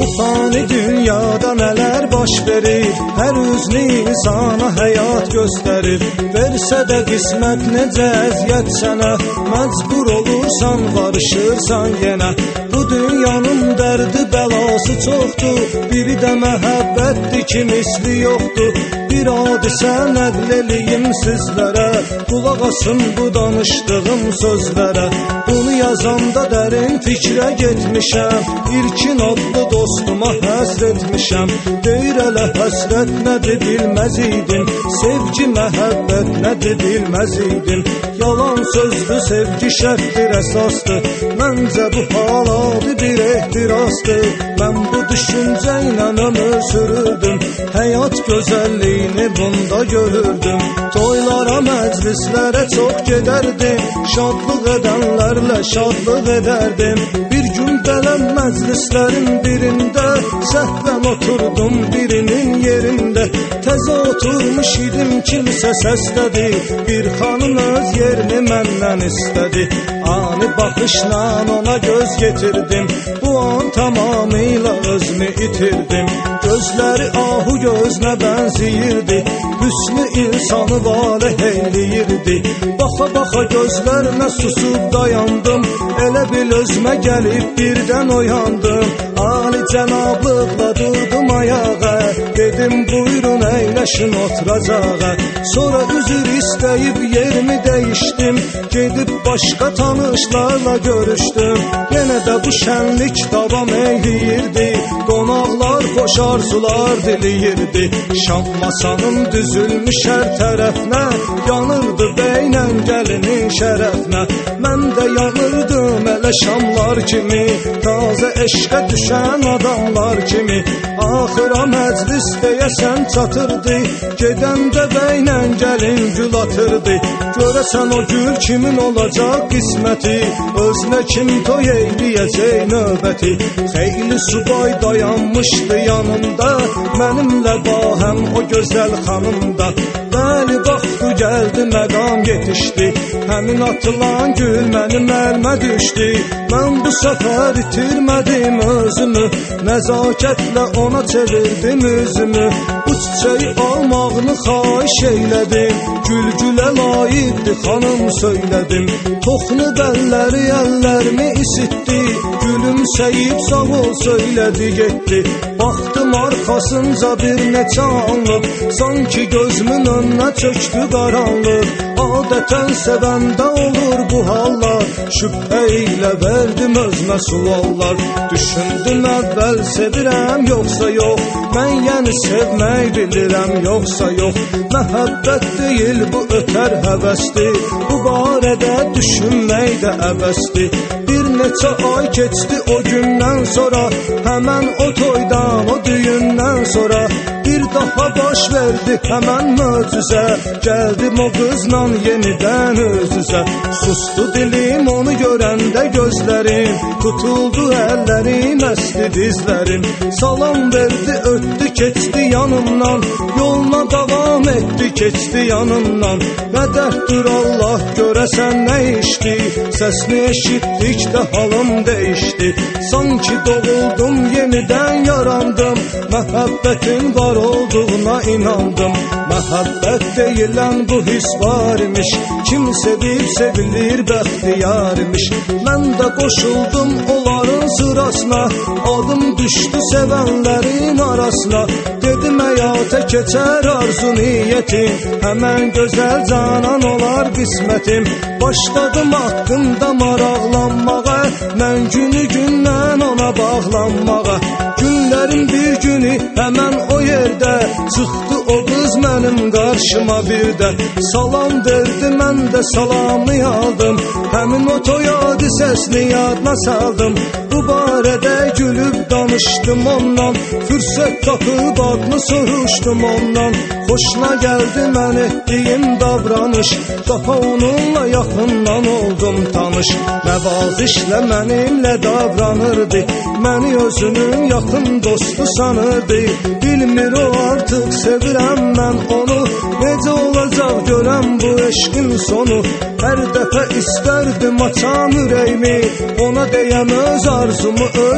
Bu fani dünyada nələr baş verir, hər üzlü insana həyat göstərir. Versə də qismət necə əziyyət sənə, məcbur olursan, qarışırsan yenə. Bu dünyanın dərdi bəlası çoxdur, biri də məhəbbətdir ki misli yoxdur. Bir hadisə nəql eləyim sizlərə, qulaq asın bu danışdığım sözlərə. Bunu yazanda dərin fikrə getmişəm, İlkin adlı dostuma həsr etmişəm. Deyir elə həsrət nədir bilməz idim, sevgi məhəbbət nədir bilməz idim. Yalan sözdür, sevgi şərtdir, əsasdır. Məncə bu haladı bir ehtirasdır. Mən bu düşüncə ilə ömür sürürdüm, həyat gözəlliyini bunda görürdüm. Toylara, məclislərə çox gedərdim, şadlıq edənlərlə şadlıq edərdim. Bir gün gələn məclislərin birində səhvən oturdum birinin yerində. Təzə oturmuş idim, kimsə səslədi, bir xanım öz yerini məndən istədi. Ani baxışla ona göz getirdim, bu an tamamilə özümü itirdim. Gözləri ahu gözünə bənziyirdi, hüsnü insanı valeh eyləyirdi. Baxa-baxa gözlərinə susub dayandım, elə bil özümə gəlib birdən oyandım. Ali cənablıqla durdum ayağa, dedim buyurun əyləşin oturacağa. Sonra üzr istəyib yerimi dəyişdim, gedib başqa tanışlarla görüşdüm. Yenə də bu şənlik davam eyləyirdi, qonaqlar xoş arzular diləyirdi. Şam masanın düzülmüş hər tərəfinə, yanırdı beynə gəlinin şərəfinə. Mən də yanırdım elə şamlar kimi, tazə eşqə düşən adamlar kimi. Axıra məclis deyəsən çatırdı, gedəndə beynə gəlin gül atırdı. Görəsən o gül kimin olacaq qisməti, özünə kim toy eyləyəcək növbəti. Xeyli subay dayanmışdı yanımda, mənimlə bahəm o gözəl xanımda. Bəli baxdı gəldi məqam yetişdi, həmin atılan gül mənim əlimə düşdü. Mən bu səfər itirmədim özümü, nəzakətlə ona çevirdim üzümü. Bu çiçeği almağını xahiş eylədim, gül-gülə layiqdir xanım söylədim. Toxunu bəlləri əllərimi isitdi, gülümsəyib sağ ol söylədi getdi. Baxdım arxasınca bir neçə anlıq, sanki gözümün önünə çöktü qaranlıq. Adətən sevəndə olur bu hallar, şübhə ilə verdim özümə suallar. Düşündüm əvvəl sevirəm yoxsa yox, mən yəni sevmək bilirəm yoxsa yox. Məhəbbət deyil bu ötər həvəsdir, bu barədə düşünmək də əbəsdir. Bir neçə ay keçdi o gündən sonra, həmən o toydan, o düyündən sonra. Bir daha baş verdi həmən möcüzə, gəldim o qızla yenidən üz-üzə. Sustu dilim onu görəndə gözlərim, tutuldu əllərim, əsdi dizlərim. Salam verdi, ötdü, keçdi yanımdan, yoluna davam etdi, keçdi yanımdan. Nə dərddir Allah görəsən nə işdi, səsini eşitdikdə halım dəyişdi. Sanki doğuldum, yenidən yarandım, məhəbbətin var olduğuna inandım. Məhəbbət deyilən bu his var imiş, kim sevib sevilir bəxtiyar imiş. Mən də qoşuldum onların sırasına, adım düşdü sevənlərin arasına. Dedim həyata keçər arzu niyyətim, həmən gözəl canan olar qismətim. Başladım haqqında maraqlanmağa, mən günü gündən ona bağlanmağa. Günlərin bir günü həmən o yerdə çıxdı o qız mənim qarşıma bir də. Salam verdi, mən də salamı aldım, həmin o toy hadisəsini yadına saldım. Bu barədə gülüb danışdım ondan, fürsət tapıb adını soruşdum ondan. Xoşuna gəldi mən etdiyim davranış, daha onunla yaxından oldum tanış. Nəvazişlə mənimlə davranırdı, məni özünün yaxın dostu sanırdı. Bilmir o artıq sevirəm mən onu, necə olacaq görəm bu eşqin sonu. Hər dəfə istərdim açam ürəyimi, ona deyəm öz arzumu, öz diləyimi.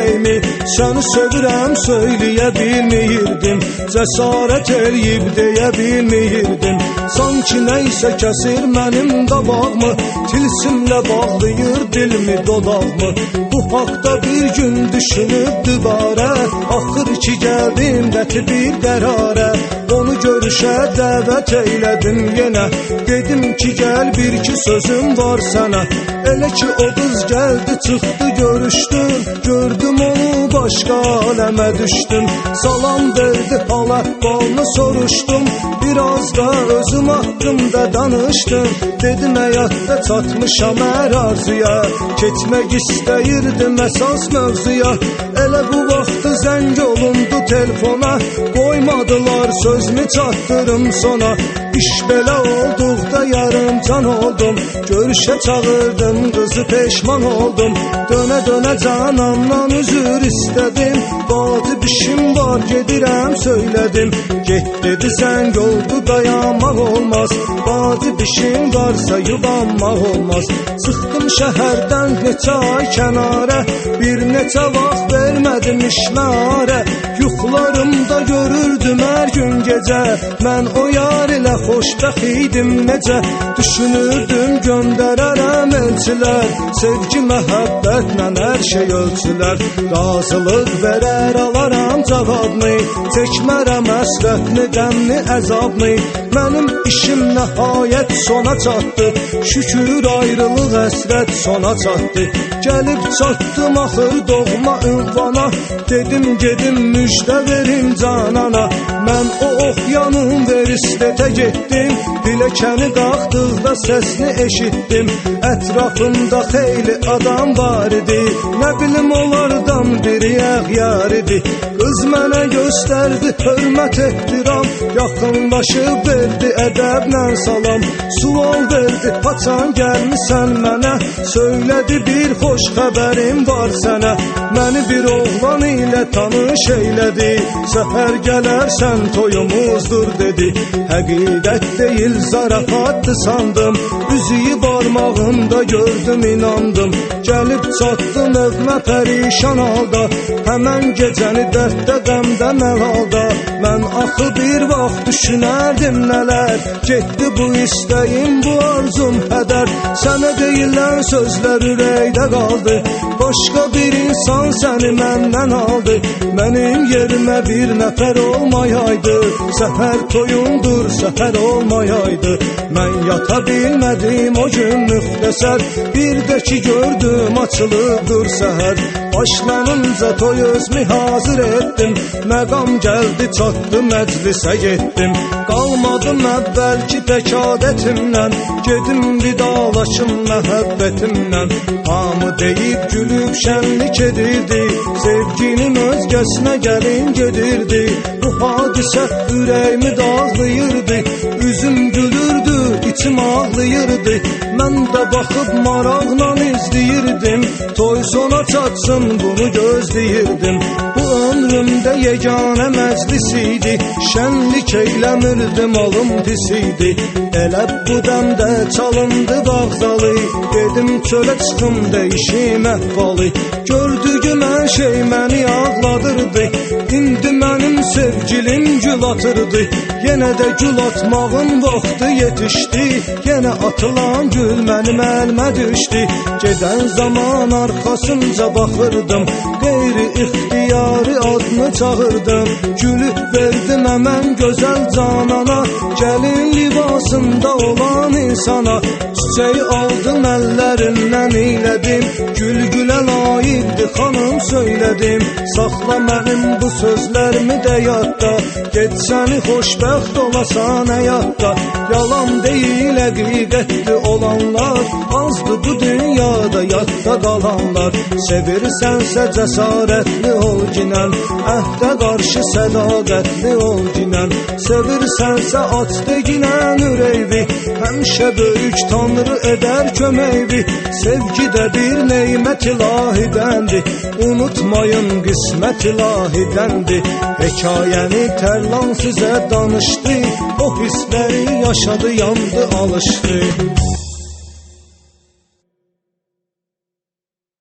ürəyimi. Səni sevirəm söyləyə bilmirdim, cəsarət eləyib deyə bilmirdim. Sanki nəysə kəsir mənim qabağımı, tilsimlə bağlayır dilimi dodağımı. Bu haqda bir gün düşünüb dübarə, axır ki gəldim qəti bir qərarə. Onu görüşə dəvət eylədim yenə, dedim ki gəl bir iki sözüm var sənə. Elə ki o qız gəldi çıxdı görüşdüm, gördüm onu başqa aləmə düşdüm. Salam verdi hal əhvalını soruşdum, biraz da özüm haqqımda danışdım. Dedim həyatda çatmışam əraziyə, keçmək istəyirdim əsas mövzuya. Elə bu vaxtı zəng olundu telefona, qoymadılar sözümü çatdırım sona. İş belə olduqda yarım can oldum, görüşə çağırdım qızı peşman oldum. Dönə canandan üzür istədim, vacib işim var gedirəm söylədim. Get dedi zəng oldu dayanmaq olmaz, vacib işim varsa yubanmaq olmaz. Çıxdım şəhərdən neçə ay kənara, bir neçə vaxt vermədim işmərə. Yuxularımda görürdüm hər gün gecə, mən o yar ilə xoşbəxt idim necə. Düşünürdüm göndərərəm elçilər, sevgi məhəbbətlə hər şey ölçülər. Razılıq verər alaram cavabını, çəkmərəm əsrətni qəmni əzabını. Mənim işim nəhayət sona çatdı, şükür ayrılıq əsrət sona çatdı. Gəlib çatdım axır doğma ünvana, dedim gedim müjdə verim canana. Mən o oxyanın veristətə getdim, biləkəni qalxdıqda səsini eşitdim. Ətrafımda xeyli adam var idi, nə bilim onlardan biri əğyar idi. Qız mənə göstərdi hörmət ehtiram, yaxınlaşıb verdi ədəblə salam. Sual verdi haçan gəlmisən mənə, söylədi bir xoş xəbərim var sənə. Məni bir oğlan ilə tanış eylədi, səhər gələrsən toyumuzdur dedi. Həqiqət deyil zarafatdı sandım, üzüyü barmağımda gördüm inandım. Gəlib çatdım evmə pərişan halda, həmən gecəni dərddə qəmdə məlalda. Mən axı bir vaxt düşünərdim nələr, getdi bu istəyim bu arzum hədər. Sənə deyilən sözlər ürəkdə qaldı, başqa bir insan səni məndən aldı. Mənim yerimə bir nəfər olmayaydı, səhər toyundur səhər olmayaydı. Mən yata bilmədim o gün müxtəsər, bir də ki gördüm açılıbdır səhər. Başlanınca toy özümü hazır etdim, məqam gəldi çatdı məclisə getdim. Qalmadım əvvəlki tək adətimlə, gedim vidalaşım məhəbbətimlə. Hamı deyib gülüb şənlik edirdi, sevgilim özgəsinə gəlin gedirdi. Bu hadisə ürəyimi dağlayırdı, üzüm gülürdü, içim ağlayırdı. Mən də baxıb maraqla izləyirdim, toy sona çatsın bunu gözləyirdim. Bu ömrümdə yeganə məclis idi, şənlik eyləmirdim alım pis idi. Elə bu dəmdə çalındı bağzalı, dedim çölə çıxım dəyişim əhvalı. Gördüyüm hər şey məni ağladırdı, indi mənim sevgilim gül atırdı. Yenə də gül atmağın vaxtı yetişdi, yenə atılan gül mənim əlimə düşdü. Gedən zaman arxasınca baxırdım, qeyri-ixtiyari adını çağırdım. Gülü verdim əmən gözəl canana, gəlin libasında olan insana. Çiçeği aldım əllərindən eylədim, gül gülə layiqdir xanım söylədim. Saxla mənim bu sözlərimi də yadda, get səni xoşbəxt olasan həyatda. Yalan deyil həqiqətli olanlar, azdır bu dünyada yadda qalanlar. Sevirsənsə cəsarətli ol ginən, əhdə qarşı sədaqətli ol ginən. Sevirsənsə aç deginən ürəkvi, həmişə böyük Tanrı edər köməkvi. Sevgi də bir neymət ilahidəndir, unutmayın qismət ilahidəndir. Hekayəni Tərlan sizə danışdı, o hissləri yaşadı, yandı, alışdı.